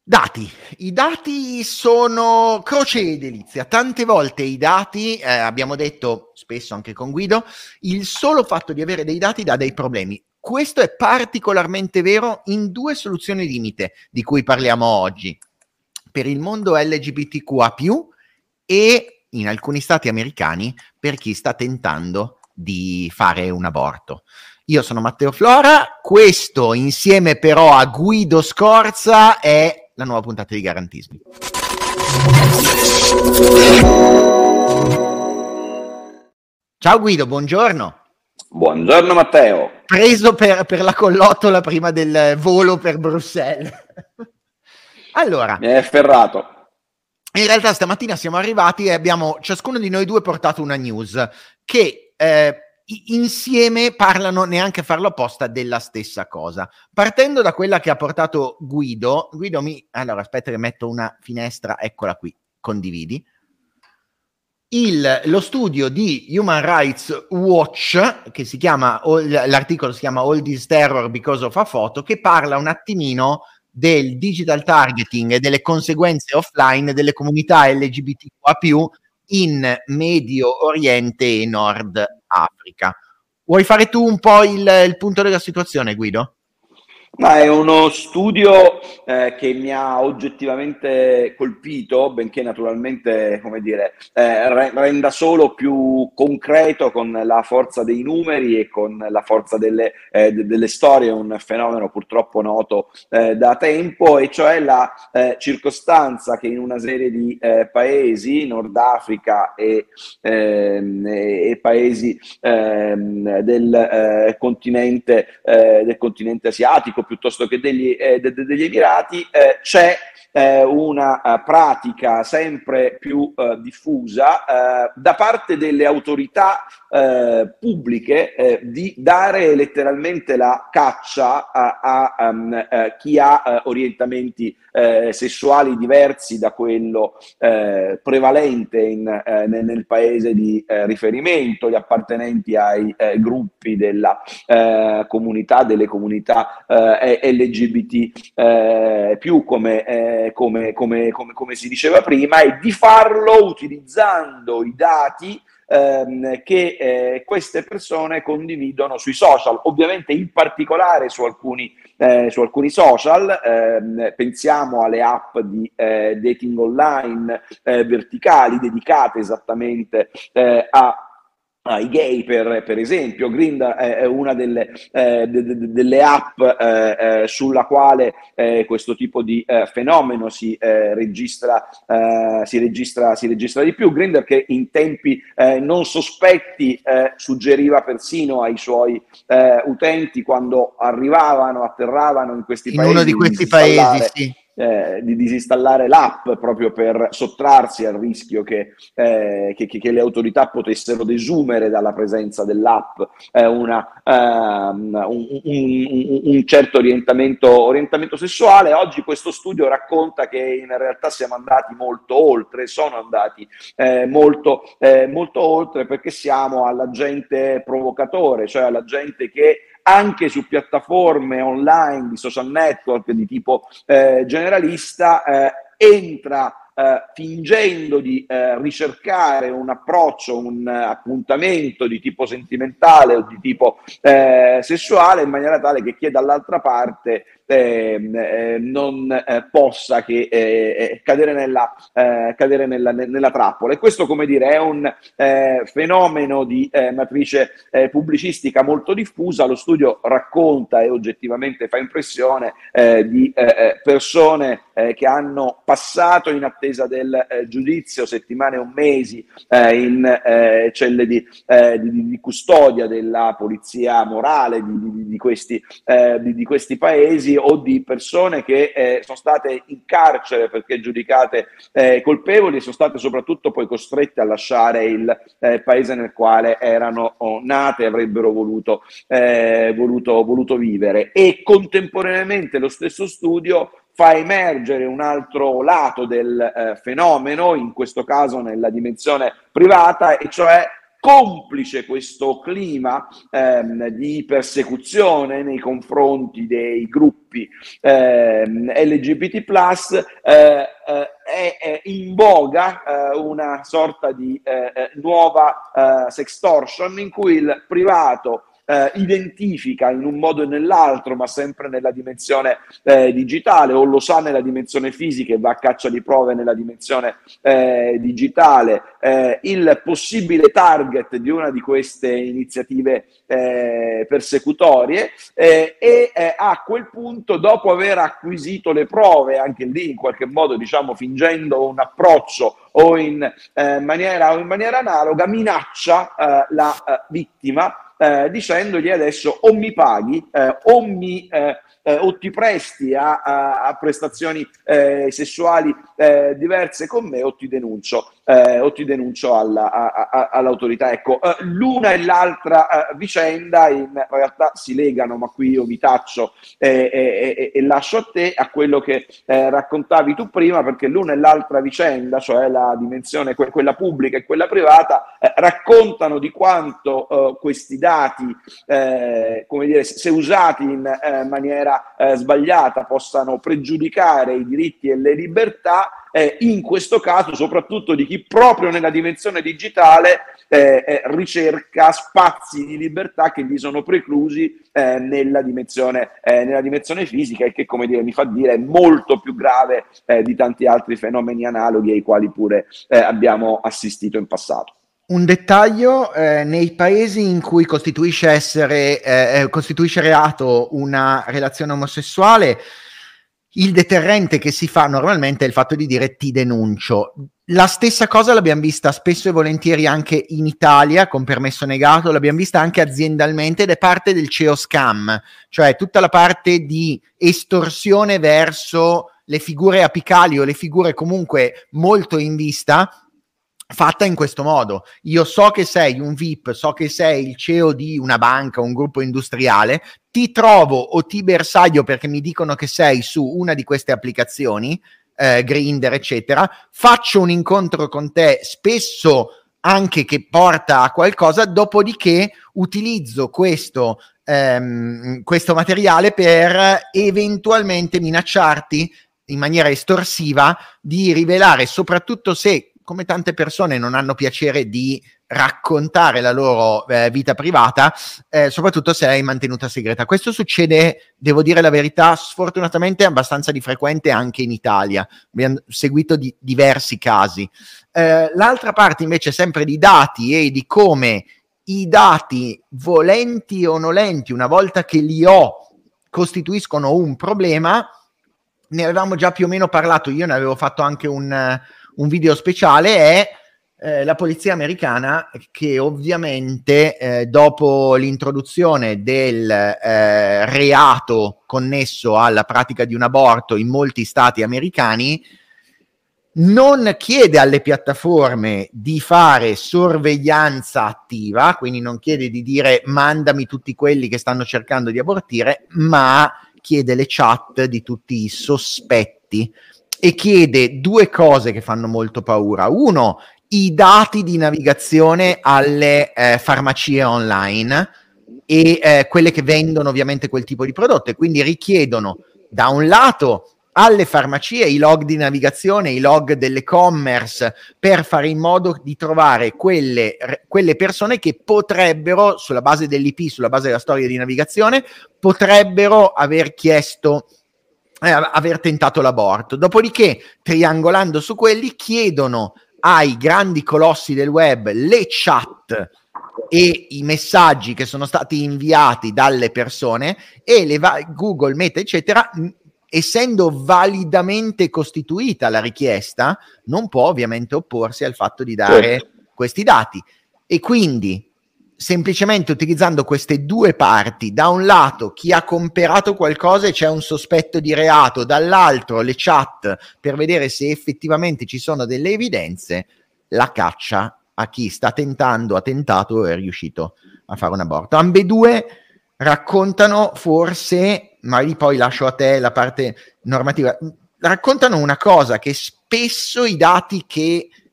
Dati. I dati sono croce e delizia. Tante volte i dati, abbiamo detto spesso anche con Guido, il solo fatto di avere dei dati dà dei problemi. Questo è particolarmente vero in due soluzioni limite di cui parliamo oggi. Per il mondo LGBTQA+, e in alcuni stati americani per chi sta tentando di fare un aborto. Io sono Matteo Flora, questo insieme però a Guido Scorza è la nuova puntata di Garantismi. Ciao Guido, buongiorno. Buongiorno Matteo. Preso per la collottola prima del volo per Bruxelles. Allora, mi hai afferrato. In realtà stamattina siamo arrivati e abbiamo ciascuno di noi due portato una news che insieme parlano, neanche a farlo apposta, della stessa cosa. Partendo da quella che ha portato Guido, allora aspetta che metto una finestra, eccola qui, condividi. Lo studio di Human Rights Watch, che si chiama, l'articolo si chiama All This Terror Because of a Photo, che parla un attimino del digital targeting e delle conseguenze offline delle comunità LGBTQA+, in Medio Oriente e Nord Africa. Vuoi fare tu un po' il punto della situazione, Guido? Ma è uno studio che mi ha oggettivamente colpito, benché naturalmente, come dire, renda solo più concreto con la forza dei numeri e con la forza delle storie, un fenomeno purtroppo noto da tempo, e cioè la circostanza che in una serie di paesi, Nord Africa e paesi del continente asiatico, piuttosto che degli Emirati, c'è una pratica sempre più diffusa da parte delle autorità pubbliche di dare letteralmente la caccia a chi ha orientamenti sessuali diversi da quello prevalente nel paese di riferimento, gli appartenenti ai gruppi della comunità, delle comunità LGBT più come si diceva prima, e di farlo utilizzando i dati che queste persone condividono sui social, ovviamente in particolare su alcuni social. Pensiamo alle app di dating online verticali dedicate esattamente ai gay, per esempio. Grindr è una delle app sulla quale questo tipo di fenomeno si registra di più. Grindr, che in tempi non sospetti suggeriva persino ai suoi utenti, quando atterravano in questi paesi, uno di questi paesi, sì, di disinstallare l'app, proprio per sottrarsi al rischio che le autorità potessero desumere dalla presenza dell'app un certo orientamento sessuale. Oggi questo studio racconta che in realtà sono andati molto oltre, molto oltre, perché siamo all'agente provocatore, cioè all'agente che anche su piattaforme online di social network di tipo generalista entra fingendo di ricercare un approccio, un appuntamento di tipo sentimentale o di tipo sessuale, in maniera tale che chi è dall'altra parte non possa che cadere nella trappola. E questo, come dire, è un fenomeno di matrice pubblicistica molto diffusa. Lo studio racconta, e oggettivamente fa impressione, di persone che hanno passato in attesa del giudizio settimane o mesi in celle di custodia della polizia morale di questi paesi, o di persone che sono state in carcere perché giudicate colpevoli, e sono state soprattutto poi costrette a lasciare il paese nel quale erano nate e avrebbero voluto vivere. E contemporaneamente lo stesso studio fa emergere un altro lato del fenomeno, in questo caso nella dimensione privata, e cioè complice questo clima di persecuzione nei confronti dei gruppi LGBT+, è in voga una sorta di nuova sextortion, in cui il privato identifica in un modo e nell'altro, ma sempre nella dimensione digitale, o lo sa nella dimensione fisica e va a caccia di prove nella dimensione digitale, il possibile target di una di queste iniziative persecutorie, e a quel punto, dopo aver acquisito le prove, anche lì in qualche modo, diciamo, fingendo un approccio o in maniera analoga, minaccia la vittima, dicendogli: adesso o mi paghi o ti presti a prestazioni sessuali diverse con me, o ti denuncio all'autorità. Ecco, l'una e l'altra vicenda in realtà si legano, ma qui io vi taccio e lascio a te, a quello che raccontavi tu prima, perché l'una e l'altra vicenda, cioè la dimensione quella pubblica e quella privata, raccontano di quanto questi dati, come dire, se usati in maniera sbagliata, possano pregiudicare i diritti e le libertà, in questo caso soprattutto di chi proprio nella dimensione digitale ricerca spazi di libertà che gli sono preclusi nella dimensione fisica, e che, come dire, mi fa dire, è molto più grave di tanti altri fenomeni analoghi ai quali pure abbiamo assistito in passato. Un dettaglio: nei paesi in cui costituisce reato una relazione omosessuale, il deterrente che si fa normalmente è il fatto di dire ti denuncio. La stessa cosa l'abbiamo vista spesso e volentieri anche in Italia con permesso negato, l'abbiamo vista anche aziendalmente, ed è parte del CEO scam, cioè tutta la parte di estorsione verso le figure apicali o le figure comunque molto in vista, fatta in questo modo. Io so che sei un VIP, so che sei il CEO di una banca, un gruppo industriale, ti trovo o ti bersaglio perché mi dicono che sei su una di queste applicazioni, Grindr eccetera, faccio un incontro con te, spesso anche che porta a qualcosa, dopodiché utilizzo questo materiale per eventualmente minacciarti in maniera estorsiva di rivelare, soprattutto se, come tante persone non hanno piacere di raccontare la loro vita privata, soprattutto se è mantenuta segreta. Questo succede, devo dire la verità, sfortunatamente abbastanza di frequente anche in Italia. Abbiamo seguito diversi casi. L'altra parte invece, sempre di dati e di come i dati, volenti o nolenti, una volta che li ho, costituiscono un problema. Ne avevamo già più o meno parlato, io ne avevo fatto anche un video speciale. È la polizia americana che ovviamente dopo l'introduzione del reato connesso alla pratica di un aborto in molti stati americani, non chiede alle piattaforme di fare sorveglianza attiva, quindi non chiede di dire mandami tutti quelli che stanno cercando di abortire, ma chiede le chat di tutti i sospetti, e chiede due cose che fanno molto paura. Uno, i dati di navigazione alle farmacie online e quelle che vendono ovviamente quel tipo di prodotto, e quindi richiedono da un lato alle farmacie i log di navigazione, i log dell'e-commerce, per fare in modo di trovare quelle persone che potrebbero, sulla base dell'IP, sulla base della storia di navigazione, potrebbero aver chiesto, aver tentato l'aborto. Dopodiché, triangolando su quelli, chiedono ai grandi colossi del web le chat e i messaggi che sono stati inviati dalle persone, e Google, Meta eccetera, essendo validamente costituita la richiesta, non può ovviamente opporsi al fatto di dare questi dati. E quindi, semplicemente utilizzando queste due parti, da un lato chi ha comperato qualcosa e c'è un sospetto di reato, dall'altro le chat per vedere se effettivamente ci sono delle evidenze, la caccia a chi ha tentato o è riuscito a fare un aborto. Ambedue raccontano, forse, ma poi lascio a te la parte normativa, raccontano una cosa che spesso i dati che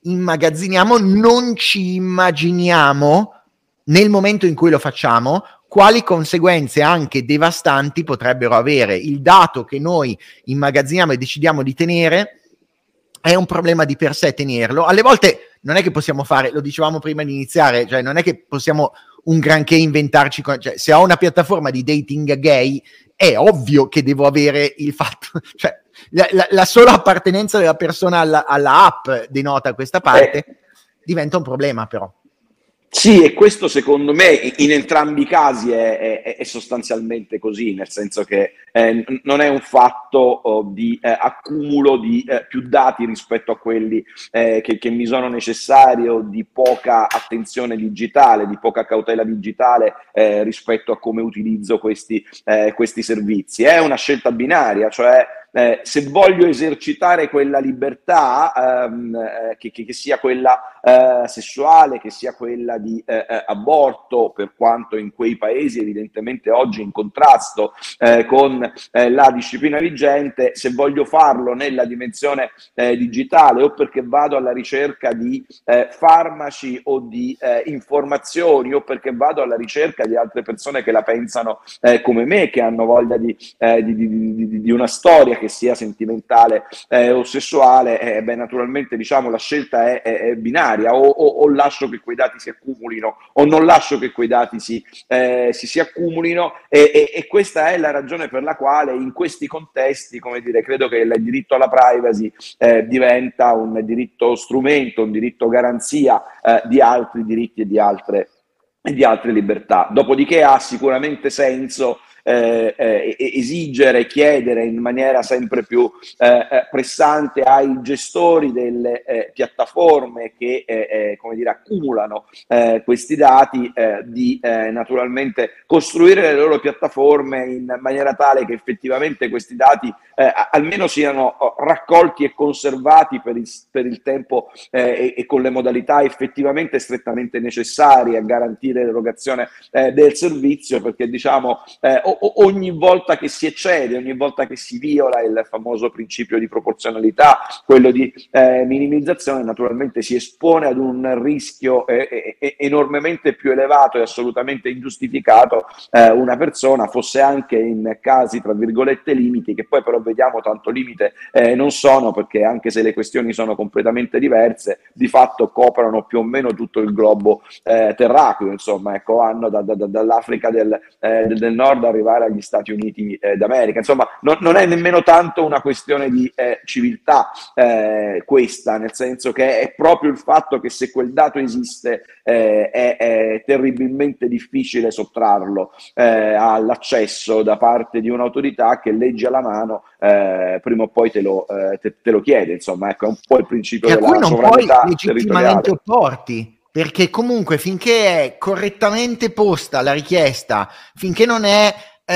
immagazziniamo, non ci immaginiamo nel momento in cui lo facciamo quali conseguenze anche devastanti potrebbero avere. Il dato che noi immagazziniamo e decidiamo di tenere è un problema di per sé tenerlo. Alle volte non è che possiamo fare, lo dicevamo prima di iniziare, cioè non è che possiamo un granché inventarci, cioè se ho una piattaforma di dating gay è ovvio che devo avere il fatto, cioè la sola appartenenza della persona alla app denota questa parte, diventa un problema però. Sì, e questo secondo me in entrambi i casi è sostanzialmente così, nel senso che non è un fatto di accumulo di più dati rispetto a quelli che mi sono necessari, o di poca attenzione digitale, di poca cautela digitale rispetto a come utilizzo questi servizi. È una scelta binaria, cioè se voglio esercitare quella libertà, che sia quella sessuale, che sia quella di aborto, per quanto in quei paesi evidentemente oggi in contrasto con la disciplina vigente, se voglio farlo nella dimensione digitale, o perché vado alla ricerca di farmaci o di informazioni, o perché vado alla ricerca di altre persone che la pensano come me, che hanno voglia di una storia che sia sentimentale o sessuale, naturalmente diciamo la scelta è binaria, o lascio che quei dati si accumulino o non lascio che quei dati si accumulino, e questa è la ragione per la quale in questi contesti, come dire, credo che il diritto alla privacy diventa un diritto strumento, un diritto garanzia di altri diritti e di altre libertà. Dopodiché ha sicuramente senso esigere, chiedere in maniera sempre più pressante ai gestori delle piattaforme che come dire, accumulano questi dati di naturalmente costruire le loro piattaforme in maniera tale che effettivamente questi dati almeno siano raccolti e conservati per il tempo e con le modalità effettivamente strettamente necessarie a garantire l'erogazione del servizio, perché diciamo ogni volta che si eccede, ogni volta che si viola il famoso principio di proporzionalità, quello di minimizzazione, naturalmente si espone ad un rischio enormemente più elevato e assolutamente ingiustificato una persona, fosse anche in casi tra virgolette limiti, che poi però vediamo tanto limite non sono, perché anche se le questioni sono completamente diverse, di fatto coprono più o meno tutto il globo terracqueo, insomma, ecco, vanno dall'Africa del Nord arrivare agli Stati Uniti d'America. Insomma, non è nemmeno tanto una questione di civiltà questa, nel senso che è proprio il fatto che se quel dato esiste è terribilmente difficile sottrarlo all'accesso da parte di un'autorità che, leggi alla mano, prima o poi te lo chiede. Insomma, ecco, è un po' il principio della sovranità territoriale. A cui non puoi legittimamente opporti, perché comunque finché è correttamente posta la richiesta, finché non è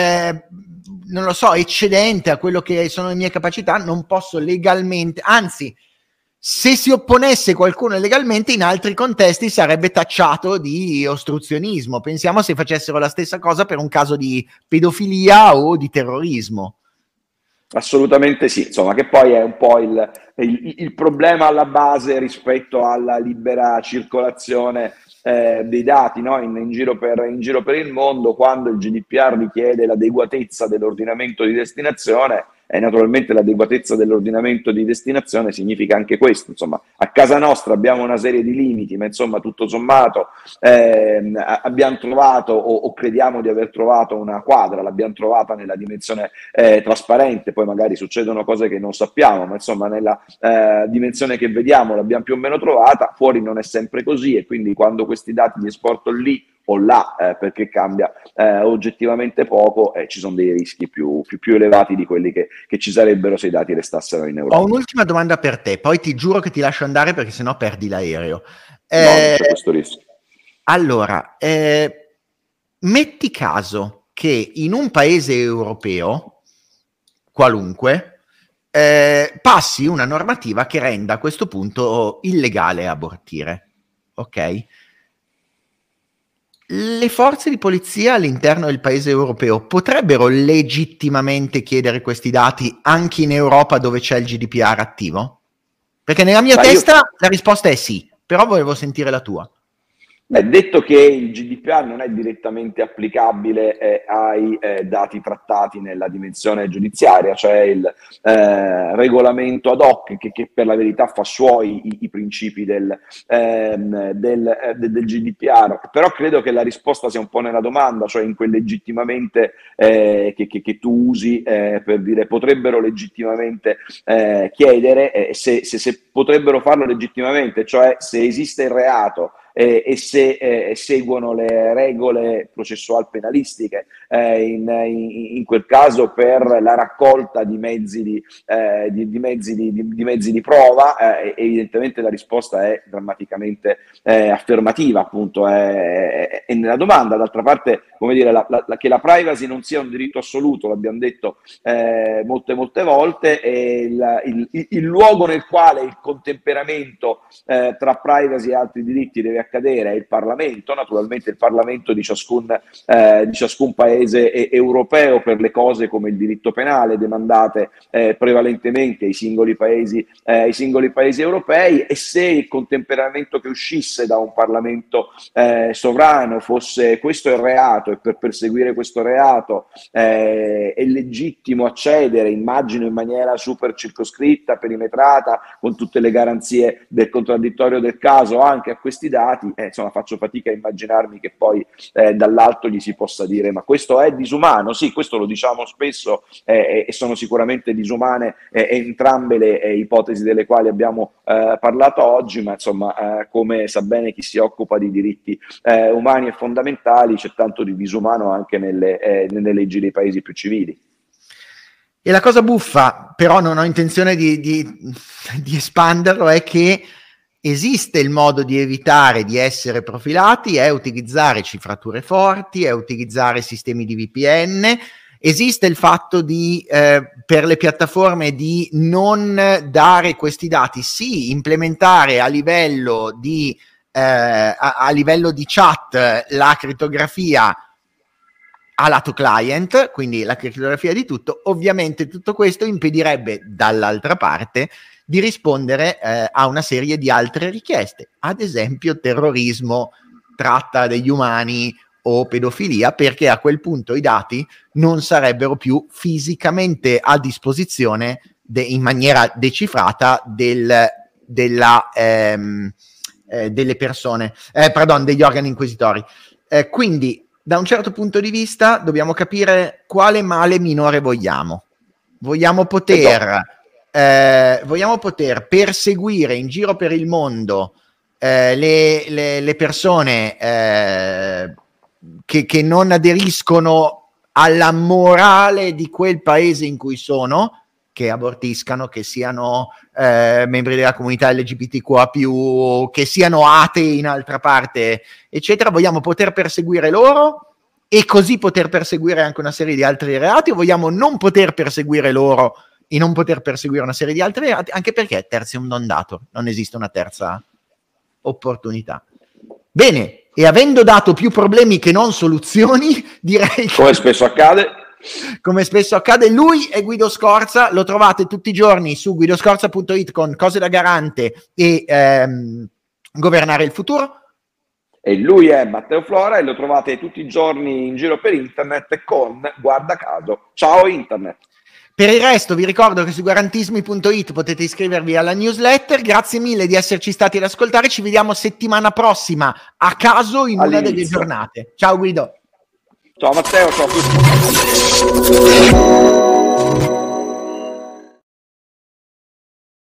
non lo so, eccedente a quello che sono le mie capacità, non posso legalmente, anzi, se si opponesse qualcuno legalmente, in altri contesti sarebbe tacciato di ostruzionismo. Pensiamo se facessero la stessa cosa per un caso di pedofilia o di terrorismo. Assolutamente sì, insomma, che poi è un po' il problema alla base rispetto alla libera circolazione dei dati, no? in giro per il mondo, quando il GDPR richiede l'adeguatezza dell'ordinamento di destinazione. E naturalmente l'adeguatezza dell'ordinamento di destinazione significa anche questo, insomma, a casa nostra abbiamo una serie di limiti, ma insomma tutto sommato abbiamo trovato o crediamo di aver trovato una quadra, l'abbiamo trovata nella dimensione trasparente, poi magari succedono cose che non sappiamo, ma insomma nella dimensione che vediamo l'abbiamo più o meno trovata. Fuori non è sempre così, e quindi quando questi dati li esporto lì o là, perché cambia oggettivamente poco, ci sono dei rischi più elevati di quelli che ci sarebbero se i dati restassero in Europa. Ho un'ultima domanda per te, poi ti giuro che ti lascio andare perché sennò perdi l'aereo. No, non c'è questo rischio. Allora, metti caso che in un paese europeo qualunque passi una normativa che renda a questo punto illegale abortire, ok? Le forze di polizia all'interno del paese europeo potrebbero legittimamente chiedere questi dati anche in Europa dove c'è il GDPR attivo? Perché nella mia testa la risposta è sì, però volevo sentire la tua. Detto che il GDPR non è direttamente applicabile ai dati trattati nella dimensione giudiziaria, cioè il regolamento ad hoc che per la verità fa suoi i principi del GDPR, però credo che la risposta sia un po' nella domanda, cioè in quel legittimamente che tu usi per dire potrebbero legittimamente chiedere se potrebbero farlo legittimamente, cioè se esiste il reato e se seguono le regole processuali penalistiche, in quel caso per la raccolta di mezzi di prova, evidentemente la risposta è drammaticamente affermativa, appunto, è nella domanda. D'altra parte, come dire, che la privacy non sia un diritto assoluto, l'abbiamo detto molte volte, e il luogo nel quale il contemperamento tra privacy e altri diritti deve accadere è il Parlamento, naturalmente il Parlamento di ciascun paese europeo per le cose come il diritto penale demandate prevalentemente ai singoli paesi europei, e se il contemperamento che uscisse da un Parlamento sovrano fosse questo il reato e per perseguire questo reato è legittimo accedere, immagino in maniera super circoscritta, perimetrata, con tutte le garanzie del contraddittorio del caso anche a questi dati, insomma faccio fatica a immaginarmi che poi dall'alto gli si possa dire ma questo è disumano. Sì, questo lo diciamo spesso e sono sicuramente disumane entrambe le ipotesi delle quali abbiamo parlato oggi, ma insomma come sa bene chi si occupa di diritti umani e fondamentali, c'è tanto di disumano anche nelle leggi dei paesi più civili. E la cosa buffa, però non ho intenzione di espanderlo, è che esiste il modo di evitare di essere profilati, è utilizzare cifrature forti, è utilizzare sistemi di VPN, esiste il fatto di per le piattaforme di non dare questi dati, sì, implementare a livello di chat la crittografia a lato client, quindi la crittografia di tutto. Ovviamente tutto questo impedirebbe dall'altra parte di rispondere a una serie di altre richieste, ad esempio terrorismo, tratta degli umani o pedofilia, perché a quel punto i dati non sarebbero più fisicamente a disposizione in maniera decifrata delle persone, degli organi inquisitori. Quindi da un certo punto di vista dobbiamo capire quale male minore vogliamo. Vogliamo poter perseguire in giro per il mondo le persone che non aderiscono alla morale di quel paese in cui sono, che abortiscano, che siano membri della comunità LGBTQA+, che siano atei in altra parte, eccetera. Vogliamo poter perseguire loro e così poter perseguire anche una serie di altri reati, o vogliamo non poter perseguire loro e non poter perseguire una serie di altri reati, anche perché tertium non datur, non esiste una terza opportunità. Bene, e avendo dato più problemi che non soluzioni, direi come spesso accade, lui è Guido Scorza, lo trovate tutti i giorni su guidoscorza.it con Cose da Garante e Governare il Futuro. E lui è Matteo Flora e lo trovate tutti i giorni in giro per internet con Guarda Caso. Ciao internet! Per il resto vi ricordo che su garantismi.it potete iscrivervi alla newsletter. Grazie mille di esserci stati ad ascoltare, ci vediamo settimana prossima a caso in una delle giornate. Ciao Guido! Ciao Matteo, ciao a tutti!